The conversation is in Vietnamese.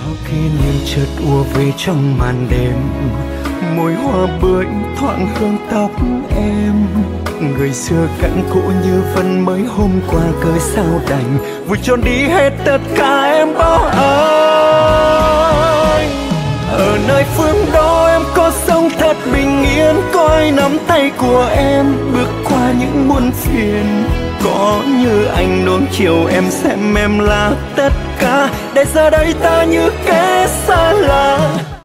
kỷ niệm chợt ùa về trong màn đêm, mùi hoa bưởi thoảng hương tóc em. Người xưa cạnh cũ như vẫn mới hôm qua, cớ sao đành vui trốn đi hết tất cả em bỏ anh. Ở nơi phương đó em có sống thật bình yên, có ai nắm tay của em bước qua những muôn phiền. Có như anh nuông chiều em xem em là tất cả, để giờ đây ta như kẻ xa lạ.